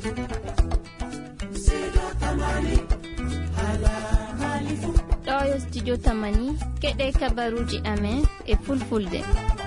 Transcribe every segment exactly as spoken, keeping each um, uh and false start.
ɗo yo studio tamani keɗe kabaruji amen e fulfulde.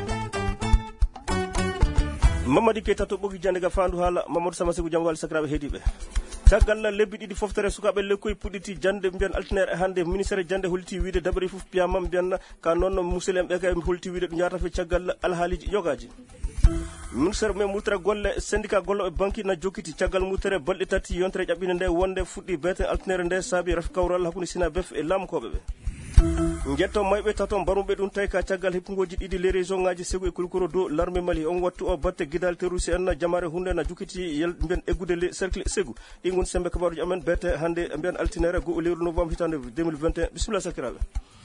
Mamadi Keita to ɓogi jande ga fandu haala Mamadou Sama Segu jam wali sakiraɓe heediɓe caggal lebbi ɗiɗi foftere sukaɓe lekkoye puɗɗiti jande mbiyan altinaire hande ministére jande holiti wiide dabari fof piyamam mbiyan ka noon musidɗen ɓe kay holiti wiide ɗum yatafe caggal alhaaliji yogaji ministére men mutere golle syndicat gollo e banque na jokkiti caggal mutere balɗe tati yontere ƴaɓɓinde nde wonde fuɗɗi beten altinaire nde saabi rafi kawral hakkude Sina Bef e lamkoɓe ɓe jetto mayɓe taton baruɓe ɗum tawi ka caggal heppugoji ɗiɗi les région ngaji Segu e Kulukoro do l'armée Mali on wattu o batte guidal terroriste en jamare hunde na jukkiti yel mbiyan eggude le cercle Segu ɗi gon sembe kabaruji amen bete hande mbiyan altinaire go lewru novembre hitande deux mille vingt et un bisimilla sakiraɓe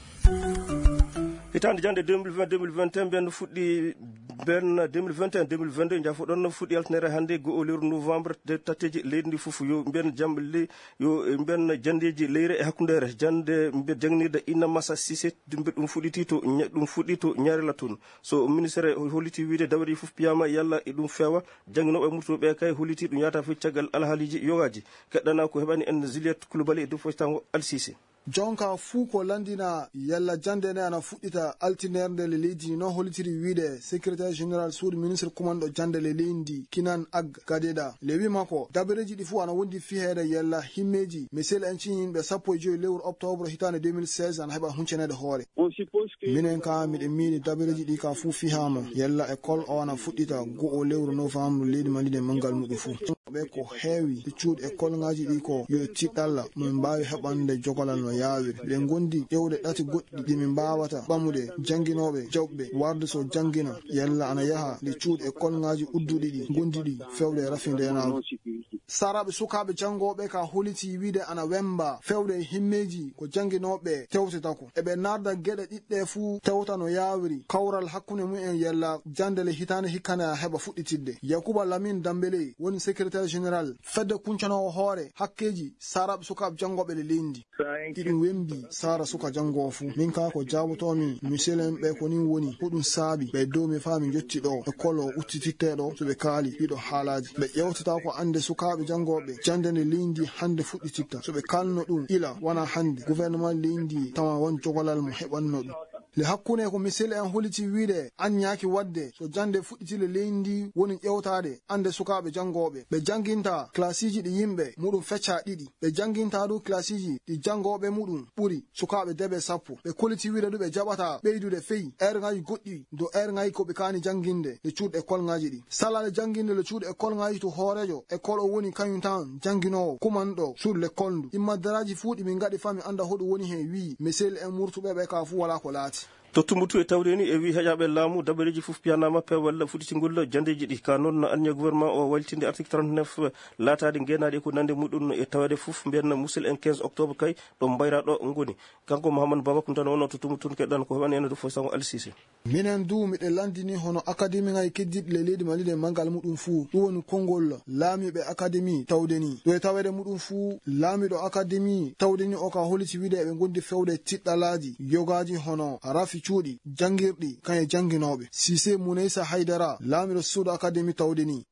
hitande jande deux mille vingt deux mille vingt et un mbiyan fuɗɗi ben deux mille vingt et un deux mille vingt deux jafo ɗon fuɗɗi altinaire hande go lewru novembre de tateji leydi ndi fof yo mbiyan jamɓe le yo mbiyan jandeji leyre e hakkundere jande mbiyan jangnirde Inna Massa Cissé mbiya ɗum fuɗɗiti to ɗum fuɗɗi to ñaarela toon so ministére holliti wiide dawri fof piyama yalla e ɗum fewa jangginoɓe murtoɓe kay holliti ɗum yata fof caggal alhaaliji yogaji keɗɗana ko heɓani en Juliette Coulibaly e dow fotango Al Cissé jonka fuu ko landina yalla jande ne ana fuɗɗita altinaire nde le leydi non holitiri wiide secrétaire général suudu ministre commando jande le leydi Kinan Ag Gadeda le wi mako dabareji ɗi fuu ana wondi fiheede yalla himmeji misel en cin yimɓe sappo e joyi lewru octobre hitande deux mille seize ana heɓa huncenede hoore minen ka miɗen miiɗi dabareji ɗi ka fuu fihama yalla école o ana fuɗɗita go'o lewru novembre leydi malide mangal muɗum fuu ɓe ko heewi cuuɗi école ngaji ɗi ko yo tiɗɗalla min mbawi heɓande jogolal no yawiri ɓe gondi ƴewde ɗati goɗɗi ɗi min mbawata ɓamude janguinoɓe jawɓe warde so janguina yalla ana yaha ɗi cuuɗi école ngaji udduɗi ɗi gondiɗi fewde rafindenago saraɓe sukaɓe jangoɓe ka holiti wiide ana wemba fewde himmeji ko janguinoɓe tewtetako eɓe narda gueɗe ɗiɗɗe fuu tewta no yawiri kawral hakkude mumen yalla jandele hitande hikkane a heɓa fuɗɗitidde Yakuba Lamine Dambélé woni secrétaire général fedde kuncanowo hoore hakkeji saraɓe sukaɓe jangoɓe le leydi ɗiɗum wembi sara suka jangowo fuu min ka ko jabotomi monsieur en ɓe ko nin woni huɗum saabi ɓe dow mi faami jotti ɗo école o uttititteɗo so ɓe kaali ɗiɗo haalaji ɓe ƴewtata ko ande sukaɓe jangoɓe jande nde leydi hande fuɗɗititta so ɓe kalno ɗum ila wona hande gouvernement leydi tawa won jogolal mo heɓanno ɗum le hakkunde ko misel en holiti wiide anñaki wadde so jande fuɗɗitile leydi woni ƴewtade ande sukaɓe jangoɓe ɓe janginta classiji ɗi yimɓe muɗum fecca ɗiɗi ɓe janginta ɗu classiji ɗi jangoɓe muɗum ɓuuri sukaɓe debe sappo ɓe koliti wiide ɗu ɓe jaɓata ɓeydude feyi aire ngaji goɗɗi do aire ngaji koɓe kani janginde le cuuɗe école ngaji ɗi salade janginde le cuuɗe école ngaji to hoorejo école o woni kañum tan jangguinowo kumanɗo sur l'école ndu immadaraji fuu ɗi min gaɗi fami anda hoɗum woni he wi misel en murtuɓe ɓe ka fuu wala ko laati to tumbutu e tawde ni e wi heƴaɓe laamu dabareji fof piyanama pe walla fuɗɗitingol jandeji ɗi ka noon anniya gouvernement o waltinde article trente-neuf laatade ngenaɗe ko nande muɗum e tawade fof mbiyan musil en quinze octobre kay ɗo mbayra ɗo ngoni kanko Mouhamadou Babakou tan wonno to tumbutu keɗɗan ko heɓani ene ɗo fof sango Al Cissé minen du miɗe landini hono académie ngaji keddiɗi le leydi malide mangal muɗum fuu ɗum woni konngol laamiɓe académie tawde ni ɗo e tawede muɗum fuu laamiɗo académie tawde ni o ka holiti wiide eɓe gondi fewde tiɗɗalaji yogaji hono rafi cuuɗi jangirɗi kañe janguinoɓe Cissé Mounaysa Haydara laamiɗo suudu académie tawde ni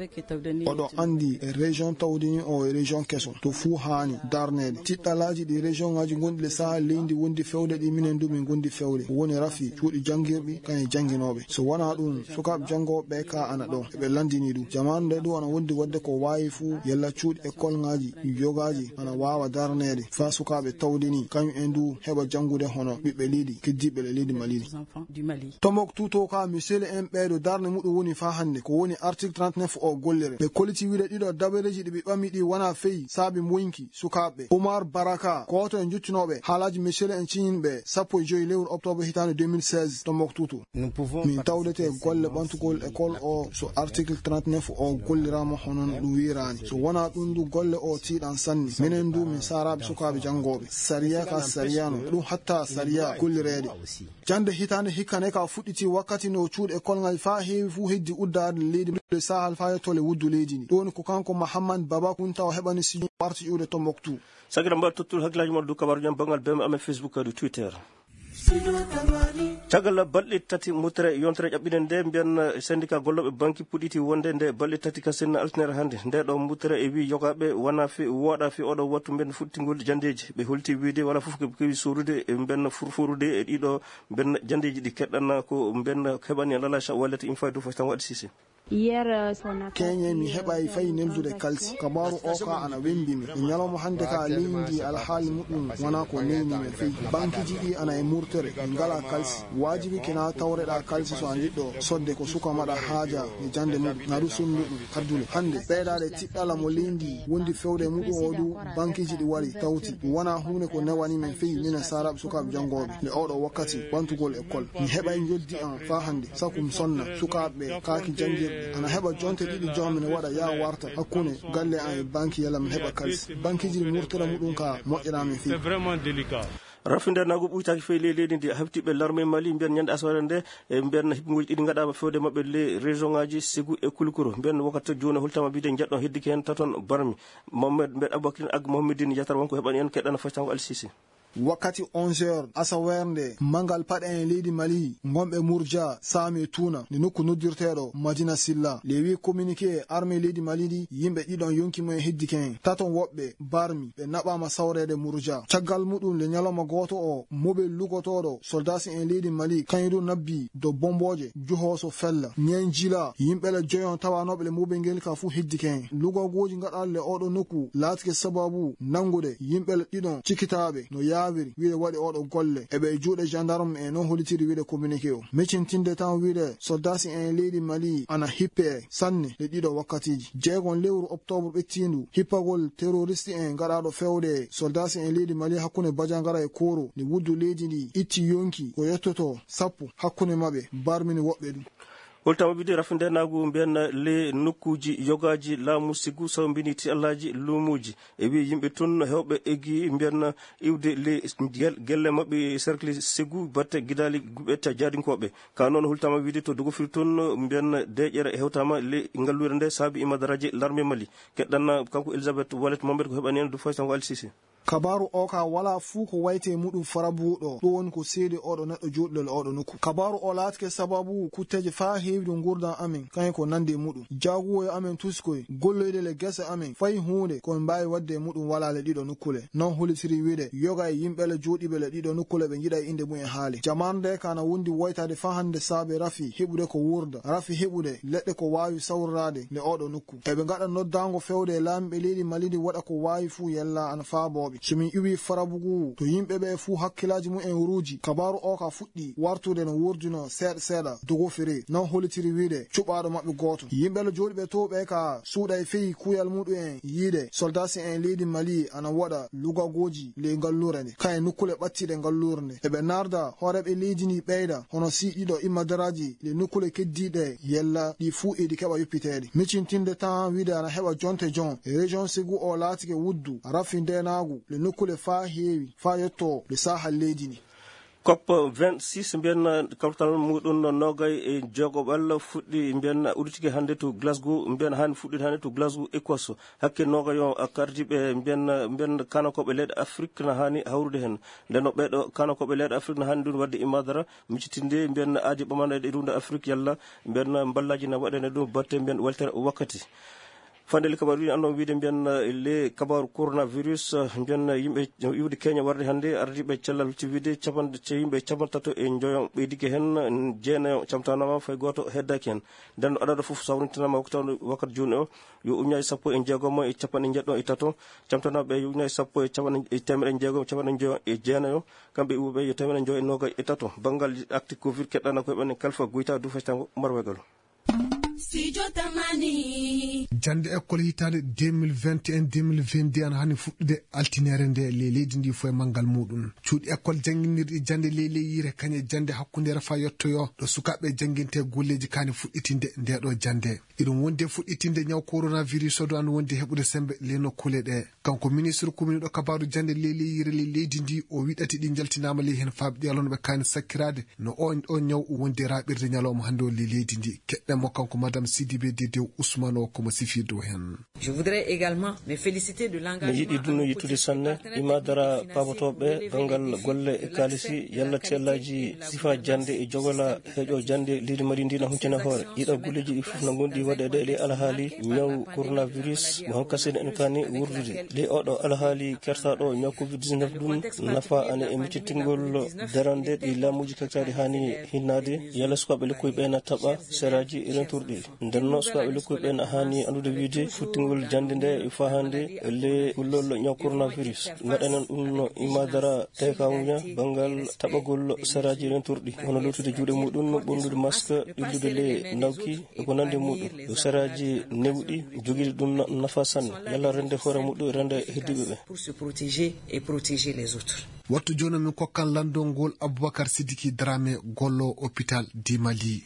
oɗo andi e région tawde ni o e région keso to fuu hani darnede tiɗɗalaji ɗi région ngaji gondi le saha leydi wondi fewde ɗi minen du min gondi fewde woni rafi cuuɗi jangirɗi kañe janguinoɓe so wona ɗum sukaɓe jangoɓe ka ana ɗo eɓe landini ɗum jamanu nde ɗum ana wondi wadde ko wawi fuu yalla cuuɗi école ngaji yogaji ana wawa darnede fa sukaɓe tawde ni kañum en du heɓa jangude hono ɓiɓɓe leydi keddiɓe le leydi Mali Tombouctou to ka monsieur en ɓeɗo darde muɗum woni fa hande ko woni article trente-neuf o gollere ɓe koliti wiide ɗiɗo dabareji ɗi ɓe ɓami ɗi wona feyi saabi moyinki sukaɓe Oumar Baraka koto en juttinoɓe haalaji monsieur en ciñinɓe sappo e joyi lewru octobre hitande deux mille seize Tombouctou to min tawdete golle ɓantugol école o so article trente-neuf o gollirama honon ɗum wirani so wona ɗum du golle o tiiɗan sanni minen du min saraɓe sukaɓe jangoɓe sariya ka sariyano ɗum hatta sariya gollirede jande hitande hikkane ka fuɗɗiti wakkati no cuuɗe école ngaji fa heewi fuu heddi uddade leydi de sahal fa yettole wuddu leydi ni ɗoni ko kanko Mahamad Babakou taw heɓani signe warti ƴuwde Tombouctou sagira mbaɗa tottude hakkillaji moɗo du kabaru jam bangal bema amen Facebook du Twitter caggal balɗe tati mutere yontere ƴaɓɓine nde mbiyan syndicat golloɓe banque puɗɗiti wonde nde balɗe tati kasen altinere hannde nde ɗo mutere e wi yogaɓe wona fi wooɗa fi oɗo wattu mbiyan futtigol jandeji ɓe holti wiide wala foof ko kewi sorude e mbiyan furfurude e ɗiɗo mbiyan jandeji ɗi keɗɗanna ko mbiyan heɓani lalacha wallete une fois deux fois tan waɗi sisi kenye mi heɓai fayi neldude kalsi kabaru oka ana wembimi e ñalawma hande ka leydi alhaali muɗum wona ko neynimi feyi bankiji ɗi ana e murtere e ngala kalsi wajibi kena tawreɗa kalsi so a jiɗɗo sodde ko suka maɗa haaja e jande muɗum naɗu sonnuɗum kaddule hande ɓeydade tiɗɗala mo leydi wondi fewde muɗum o du bankiji ɗi wari tawti wona hunde ko newani min feyi minen saraɓe sukaɓe jangoɓe le oɗo wakkati bantugol école mi heɓai joddi an fa hande sakum sonna sukaɓe kaaki jangirɗe ana heɓa jonte ɗiɗi jomine waɗa ya warta hakkunde galle an e banque yalla min heɓa kalsi banqueji ɗi murtira muɗum ka moƴƴirami fi rafinde nago ɓuytaki fewi ley leydi ndi habtiɓe l'armé mali mbiyan ñande asawere nde e mbiyan hibgoji ɗiɗi gaɗama fewde mabɓe les région ngaji Ségou e Koulikoro mbiyan wakkati joni holtama bide jeɗɗon heddiki hen taton barmi Mohamed mbiyan Aboubacry ag Mohamedine yatar wonko heɓani en keɗɗana faytango alsisi wakkati onze heures asawerde mangal paɗe en leydi mali gonɓe mourdia sami tuna nde nokku noddirteɗo madina silla lewi communiqué armé leydi mali ɗi yimɓe ɗiɗon yonki mumen heddike hen taton woɓɓe barmi ɓe naɓama sawrede mourdia caggal muɗum le ñalawma goto o moɓel lugotoɗo soldasi en leydi mali kañum nabbi do bomboje juhoso fella ñen jila yimɓele joyon tawanoɓe le moɓel ngel ka fuu heddike hen lugogoji gaɗalle oɗo nokku laatike sababu nangude yimɓele ɗiɗon cikkitaɓe no ya wiide waɗi oɗo golle eɓe juuɗe gendarme e non holitiri wiide communiqué o miccintinde tan wiide soldasi en leydi mali ana hippe sanne le ɗiɗo wakkatiji jeegon lewru octobre ɓettindu hippagol terroriste en gaɗaɗo fewde soldasi en leydi mali hakkunde badiangara e koro nde wuddu leydi ndi itti yonki ko yettoto sappo hakkunde mabɓe barmini woɓɓe ɗum holtama bide rafinde nago mbiyan le nokkuji yogaji laamu Ségou saw mbini ti allaji lumuji e wi yimɓe tun hewɓe eggi mbiyan iwde le gelle mabɓe cercle Ségou batte guidali ɓetta jadinkoɓe ka noon holtama wiide to dogofiri tun mbiyan deƴere e hewtama le ngallure nde saabi imadaraji l'armé mali keɗɗanna kanko Elisabeth Wallet Mamadou ko heɓani en du fay tango alsisi kabaru o ka wala fuu ko wayte muɗum farabuɗo ɗo woni ko seedi oɗo neɗɗo joɗɗel oɗo nokku kabaru o laatike sababu kutteje fa heewde gurdam amin kañum ko nande muɗum jaguwoye amin tuskoye golloyde le gese amin fayi hunde komin mbawi wadde muɗum wala le ɗiɗo nokkule non holitiri wiide yoga e yimɓele joɗiɓe le ɗiɗo nokkule ɓe jiiɗa e inde mum e haali jamande kana wondi woytade fa hande saabe rafi heɓude ko wurda rafi heɓude leɗɗe ko wawi sawrade le oɗo nokku eɓe gaɗa noddango fewde e laamiɓe leydi malidi waɗa ko wawi fuu yella ana faaboɓe somin iwi farabugu to yimɓeɓe fuu hakkillaji mum en ruuji kabaru o ka fuɗɗi wartude no wurdino seeɗa seeɗa dogofiri non holitiri wiide cuɓaɗo mabɓe goto yimɓele joɗiɓe to ɓe ka suuɗa e feyi kuyal muɗum en yiide soldasi en leydi mali ana waɗa lugagoji le ngallure nde kaye nokkule ɓattiɗe ngallure nde eɓe narda hooreɓe leydi ndi ɓeyda hono siɗiɗo immadaraji le nokkule keddiɗe yella ɗi fuu eɗi keɓa yoppitede miccintinde tan wiide ana heɓa jonte jon e région Ségou o laatike wuddu raffi ndenagu le nokkule fa heewi fa yetto le sahal leydi ni COP vingt-six mbiyan kawtal muɗum nogay e jogoɓal fuɗɗi mbiyan udditike hannde to Glasgow mbiyan hani fuɗɗide hannde to Glasgow Écosse hakke nogayo kardiɓe mbiyan mbiyan kanakoɓe leyɗe Afrique na hani hawrude hen nden no ɓeɗo kanakoɓe leyɗe Afrique na hani ɗum wadde imadara miccitinde mbiyan aaji ɓamanɗe ɗe Afrique yalla mbiyan ballaji na waɗene ɗum batte mbiyan weltere wakkati fandeli kabaru wi andon wiide mbiyan le kabaru coronavirus mbiyan yimɓe iwde Kenya warde hannde ardiɓe cellal ci wiide capanɗe ce yimɓe capantato e joyon ɓeydike hen jeenayo camtanama fay goto heddaki hen nden no aɗaɗo foof sawrintinama wakkati wakkati joni o yo uñaji sappo e jeegom e capanɗe jeɗɗo e tato camtanaɓe yo uñaji sappo e capanɗe e temedɗe jeegom capanɗe joyon e jeenayo kamɓe iwuɓe yo temedɗe joyo e nogay e tato banggal acte covid keɗɗana ko heɓani kalfa guyta du faytango marwegal jande école hitande deux mille vingt et un deux mille vingt-deux ana hani fuɗɗude altinere nde le leydi ndi fo e manggal muɗum cuuɗi école janguinirɗi jande ley yire kañe jande hakkundere fa yettoyo ɗo sukaɓe janguinte golleji kani fuɗɗitinde ndeɗo jande iɗum wonde fuɗɗitinde ñaw coronavirus oɗo an wonde heɓude sembe le nokkule ɗe kanko ministre commune ɗo kabaru jande ley yire le leydi ndi o wiɗati ɗi jaltinama ley hen fabɗi alonɓe kani sakkirade no on o ñaw wonde raɓirde ñalawma hande o le leydi ndi keɗɗenmo kanko madame Sidibé Dédé Ousmane o komo sifi fiido hen. Je voudrais également me féliciter de l'engagement. mi yiɗi dunno yittude sanne imadara pabotoɓe bangal golle e kalisi yalla tellaji sifa jande e jogola heeƴo jande leydi mali ndina huncene hoore yiɗa gulleji ɗi fof no gondi waɗede le alhaali ñaw coronavirus mo hokkasede en kani wurdude le oɗo alhaali kertaɗo ñaw covid dix-neuf ɗum nafa ane e miccitingol darande ɗi laamuji kaktaɗi hani hinnade yalla sukaɓe lekkoye ɓena taɓa seraji rentourɗi ndenno sukaɓe lekkoye ɓena hani andude wiide futtingol jande nde e fahande le kullol ñaw coronavirus gaɗanen ɗum no imadara tekawuña bangal taɓagol seraji rentourɗi hono lottude juuɗe muɗum ɓornude masque ɗillude le ndawki eko nande muɗum yo seraji newɗi joguide ɗum nafa sanne yalla rende hoore muɗum rende heddiɓe ɓe pour se protéger et protéger les autres. wattu joni min kokkan landongol Aboubacar Sidiki Dramé gollo hôpital di Mali.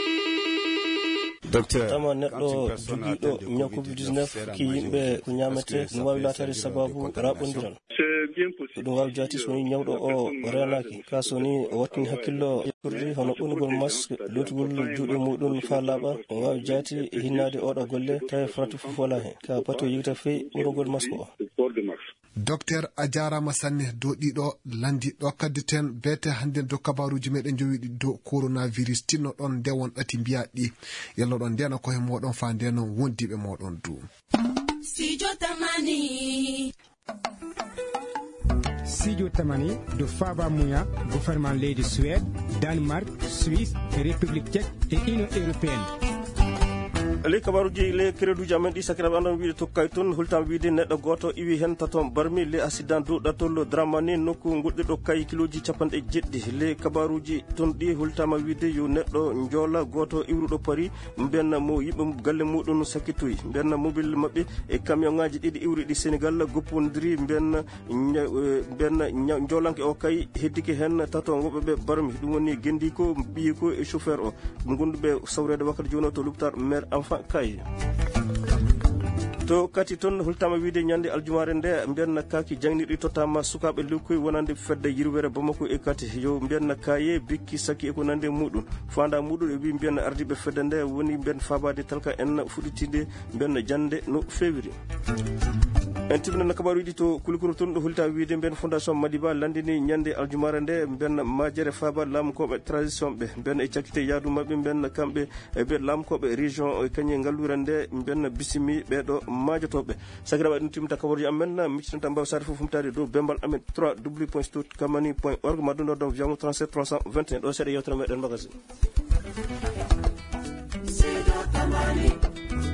tama neɗɗo jogiiɗo ñaw covid dix-neuf ki yimɓe ko ñamete no wawi latade sababu raɓodiral ɗum wawi jati soni ñawɗo o renaki ka soni o wattini hakkillo ƴetturɗi hono ɓonugol masque lotugol juuɗe muɗum fa laaɓa o wawi jati e hinnade oɗo golle tawi fratu fof wala hen ka pati o yigta feyi ɓonugol masque o. docteur a jarama sanne dow ɗiɗo landi ɗo kaddeten bete hande dow kabaruji meɗen jowiɗi dow coronavirus tinno ɗon nde won ɗati mbiya ɗi yallo ɗon ndena koye moɗon fa ndeno wondiɓe moɗon du. Studio Tamani Studio Tamani do Faba Mouya gouvernement leydi Suède Danemark Suisse République tchèque et Union européenne. le kabaruji le créduji amen ɗi sakiraɓe andon wiide tokkay toon hultama wiide neɗɗo goto iwi hen taton barmi le accident dow ɗatol dramani nokku goɗɗiɗo kay kiloji capanɗe jeɗɗi le kabaruji toon ɗi hultama wiide yo neɗɗo joola goto iwruɗo paari mbiyanna mo yimɓe galle muɗum sakkitoyi mbiyanna mobile mabɓe e camion ngaji ɗiɗi iwriɗi sénégal goppodiri mbiyanna mbiyanna joolanke o kay heddiki hen taton woɓɓeɓe barmi ɗum woni gendi ko ɓiyi ko e chauffeur o gonduɓe sawrede wakkati joni o to l'hôpital maire enfant kay to kati toon hultama wiide ñande aljumare nde mbiyanna kaki jangniɗi tottama sukaɓe lekkoye wonande fedde yirwere bamako e kati yo mbiyanna kaye bikki sakki eko nande muɗum fanda muɗum e wi mbiyanna ardiɓe fedde nde woni mbiyan fabade talka en fuɗitide mbiyanna jande no fewiri en tibinana kabaruji to kulikuru toon ɗo hulta wiide mbiyan fondation Madiba landini ñande aljumare nde mbiyan majere faba lamkoɓe transition ɓe mbiyan e cakkite yaadu mabɓe mbiyan kamɓe ɓe lamkoɓe région kañe ngallure nde mbiyan bisimi ɓeɗo majotoɓe sakiraɓe ɗum timta kabaruji amen miccitanta mbaw sade fof humtade dow bembal amen trois w point stout kamani point org maddu nodon viyamo trente-sept trois cent vingt et un ɗo seeɗa yewtere meɗen magasin.